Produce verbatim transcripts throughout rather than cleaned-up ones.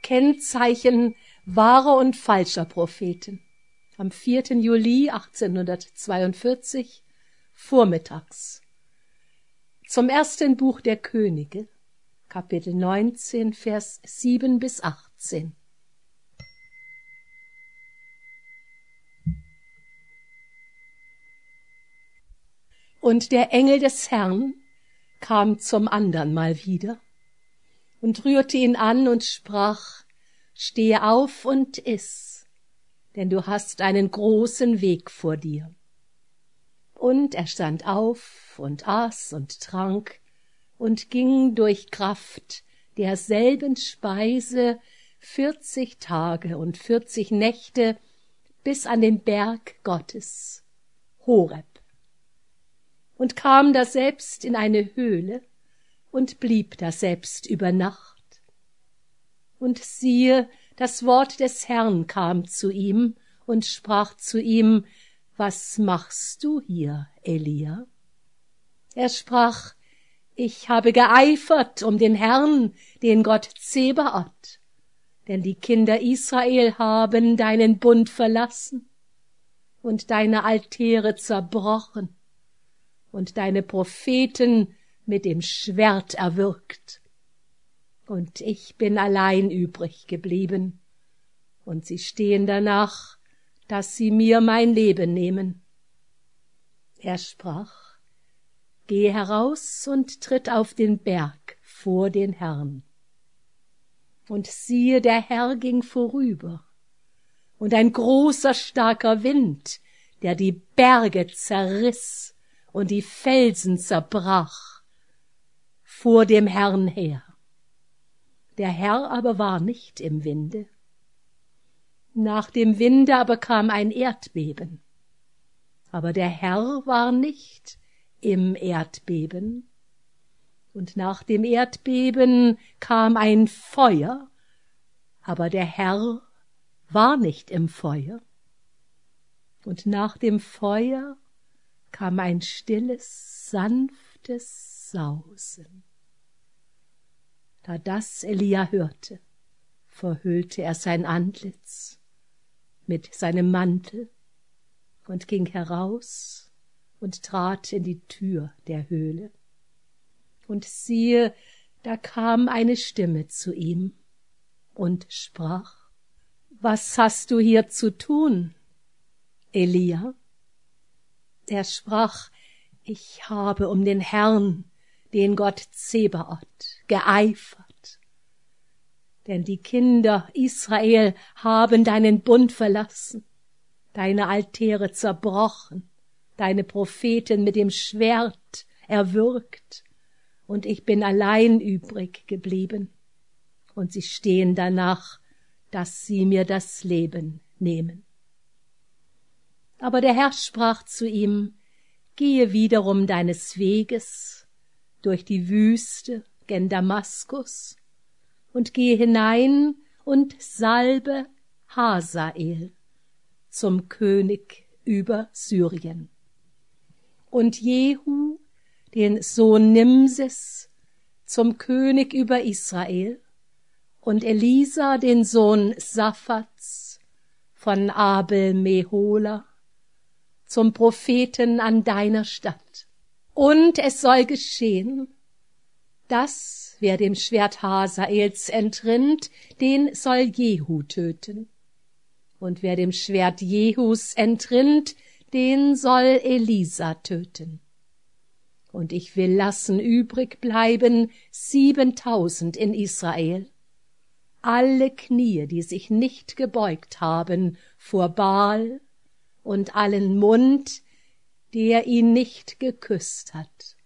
Kennzeichen wahrer und falscher Propheten. Am vierten Juli achtzehnhundertzweiundvierzig, vormittags. Zum ersten Buch der Könige, Kapitel neunzehn, Vers sieben bis achtzehn. Und der Engel des Herrn kam zum andern Mal wieder und rührte ihn an und sprach: Stehe auf und iss, denn du hast einen großen Weg vor dir. Und er stand auf und aß und trank und ging durch Kraft derselben Speise vierzig Tage und vierzig Nächte bis an den Berg Gottes, Horeb, und kam daselbst in eine Höhle und blieb daselbst über Nacht. Und siehe, das Wort des Herrn kam zu ihm und sprach zu ihm: Was machst du hier, Elia? Er sprach: Ich habe geeifert um den Herrn, den Gott Zebaoth, denn die Kinder Israel haben deinen Bund verlassen und deine Altäre zerbrochen und deine Propheten mit dem Schwert erwürgt. Und ich bin allein übrig geblieben, und sie stehen danach, dass sie mir mein Leben nehmen. Er sprach: Geh heraus und tritt auf den Berg vor den Herrn. Und siehe, der Herr ging vorüber, und ein großer, starker Wind, der die Berge zerriss und die Felsen zerbrach, vor dem Herrn her. Der Herr aber war nicht im Winde. Nach dem Winde aber kam ein Erdbeben, aber der Herr war nicht im Erdbeben. Und nach dem Erdbeben kam ein Feuer, aber der Herr war nicht im Feuer. Und nach dem Feuer kam ein stilles, sanftes Sausen. Da das Elia hörte, verhüllte er sein Antlitz mit seinem Mantel und ging heraus und trat in die Tür der Höhle. Und siehe, da kam eine Stimme zu ihm und sprach: Was hast du hier zu tun, Elia? Er sprach: Ich habe um den Herrn, den Gott Zebaoth, geeifert. Denn die Kinder Israel haben deinen Bund verlassen, deine Altäre zerbrochen, deine Propheten mit dem Schwert erwürgt, und ich bin allein übrig geblieben, und sie stehen danach, dass sie mir das Leben nehmen. Aber der Herr sprach zu ihm: Gehe wiederum deines Weges durch die Wüste gen Damaskus und gehe hinein und salbe Hazael zum König über Syrien. Und Jehu, den Sohn Nimsis, zum König über Israel, und Elisa, den Sohn Saphats von Abel-Mehola, zum Propheten an deiner Stadt. Und es soll geschehen, dass, wer dem Schwert Hazaels entrinnt, den soll Jehu töten. Und wer dem Schwert Jehus entrinnt, den soll Elisa töten. Und ich will lassen übrig bleiben siebentausend in Israel, alle Knie, die sich nicht gebeugt haben vor Baal, und allen Mund, der ihn nicht geküsst hat.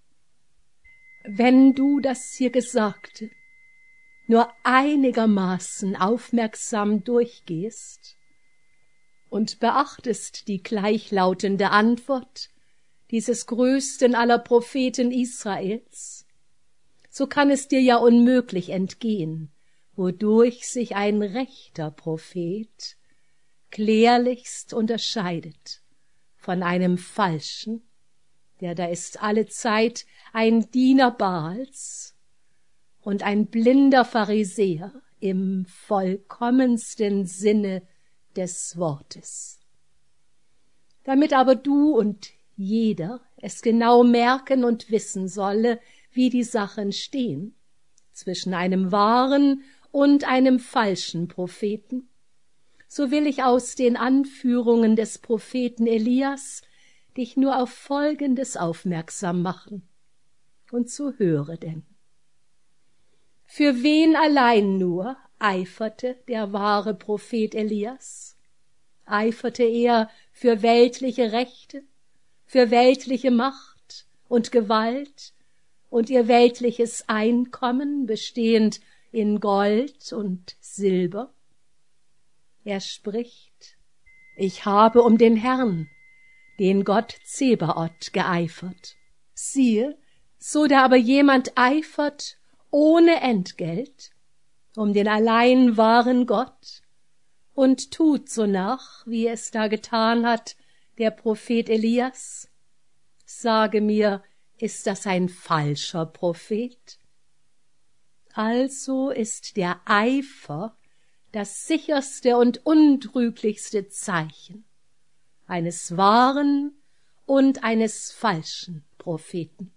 Wenn du das hier Gesagte nur einigermaßen aufmerksam durchgehst und beachtest die gleichlautende Antwort dieses größten aller Propheten Israels, so kann es dir ja unmöglich entgehen, wodurch sich ein rechter Prophet klärlichst unterscheidet von einem falschen, der da ist allezeit ein Diener Baals und ein blinder Pharisäer, im vollkommensten Sinne des Wortes. Damit aber du und jeder es genau merken und wissen solle, wie die Sachen stehen, zwischen einem wahren und einem falschen Propheten, so will ich aus den Anführungen des Propheten Elias dich nur auf Folgendes aufmerksam machen. Und so höre denn. Für wen allein nur eiferte der wahre Prophet Elias? Eiferte er für weltliche Rechte, für weltliche Macht und Gewalt und ihr weltliches Einkommen, bestehend in Gold und Silber? Er spricht, ich habe um den Herrn, den Gott Zebaoth, geeifert. Siehe, so da aber jemand eifert ohne Entgelt, um den allein wahren Gott, und tut so nach, wie es da getan hat der Prophet Elias, sage mir, ist das ein falscher Prophet? Also ist der Eifer das sicherste und untrüglichste Zeichen eines wahren und eines falschen Propheten.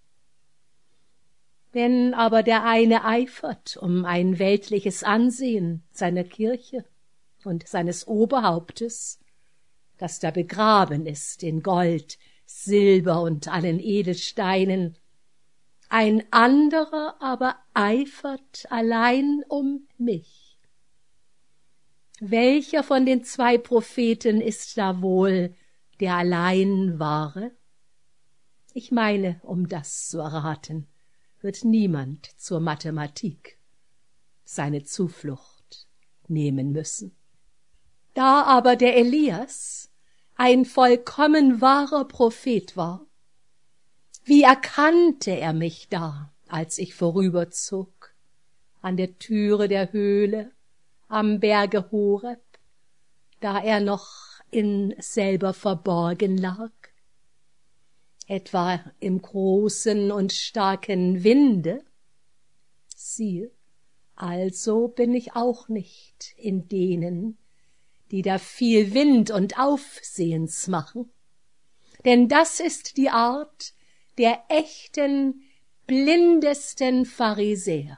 Wenn aber der eine eifert um ein weltliches Ansehen seiner Kirche und seines Oberhauptes, das da begraben ist in Gold, Silber und allen Edelsteinen, ein anderer aber eifert allein um mich. Welcher von den zwei Propheten ist da wohl der allein wahre? Ich meine, um das zu erraten, wird niemand zur Mathematik seine Zuflucht nehmen müssen. Da aber der Elias ein vollkommen wahrer Prophet war, wie erkannte er mich da, als ich vorüberzog, an der Türe der Höhle, am Berge Horeb, da er noch in selber verborgen lag? Etwa im großen und starken Winde? Siehe, also bin ich auch nicht in denen, die da viel Wind und Aufsehens machen. Denn das ist die Art der echten, blindesten Pharisäer.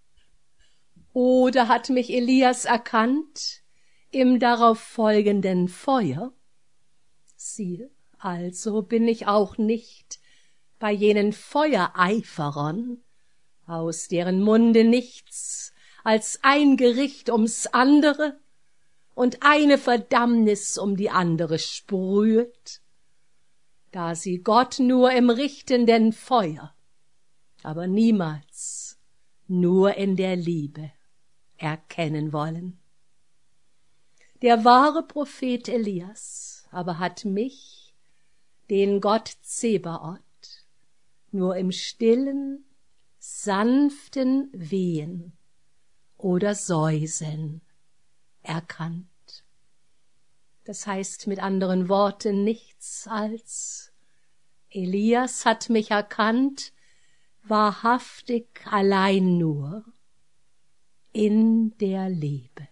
Oder hat mich Elias erkannt im darauf folgenden Feuer? Siehe, also bin ich auch nicht bei jenen Feuereiferern, aus deren Munde nichts als ein Gericht ums andere und eine Verdammnis um die andere sprühet, da sie Gott nur im richtenden Feuer, aber niemals nur in der Liebe erkennen wollen. Der wahre Prophet Elias aber hat mich, den Gott Zebaoth, nur im stillen, sanften Wehen oder Säuseln erkannt. Das heißt mit anderen Worten nichts als, Elias hat mich erkannt, wahrhaftig allein nur in der Liebe.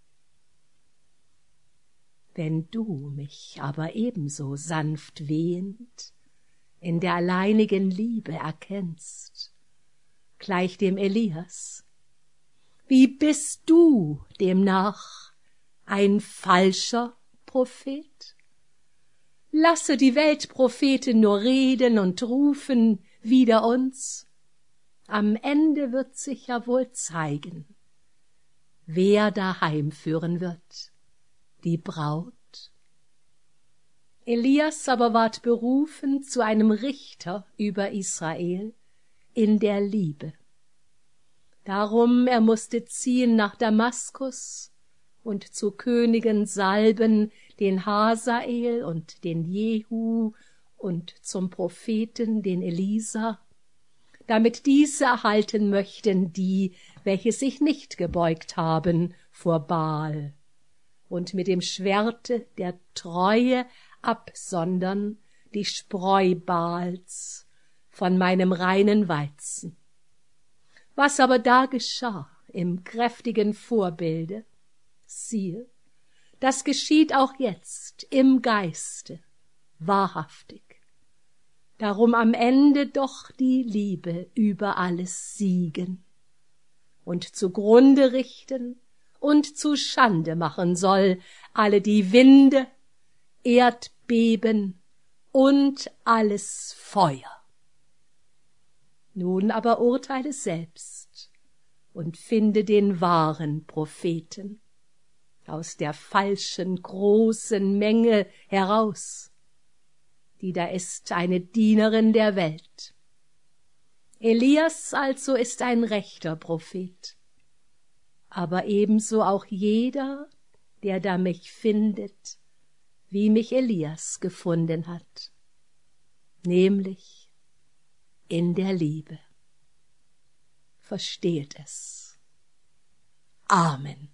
Wenn du mich aber ebenso sanft wehend in der alleinigen Liebe erkennst, gleich dem Elias, wie bist du demnach ein falscher Prophet? Lasse die Weltpropheten nur reden und rufen wider uns. Am Ende wird sich ja wohl zeigen, wer daheim führen wird, die Braut. Elias aber ward berufen zu einem Richter über Israel in der Liebe. Darum er mußte ziehen nach Damaskus und zu Königen salben den Hasael und den Jehu und zum Propheten den Elisa, damit diese erhalten möchten die, welche sich nicht gebeugt haben vor Baal, und mit dem Schwerte der Treue absondern die Spreu Baals von meinem reinen Weizen. Was aber da geschah im kräftigen Vorbilde. Siehe, das geschieht auch jetzt im Geiste, wahrhaftig. Darum am Ende doch die Liebe über alles siegen und zugrunde richten und zu Schande machen soll alle die Winde, Erdbeben und alles Feuer. Nun aber urteile selbst und finde den wahren Propheten aus der falschen großen Menge heraus, die da ist eine Dienerin der Welt. Elias also ist ein rechter Prophet, aber ebenso auch jeder, der da mich findet, wie mich Elias gefunden hat, nämlich in der Liebe. Versteht es. Amen.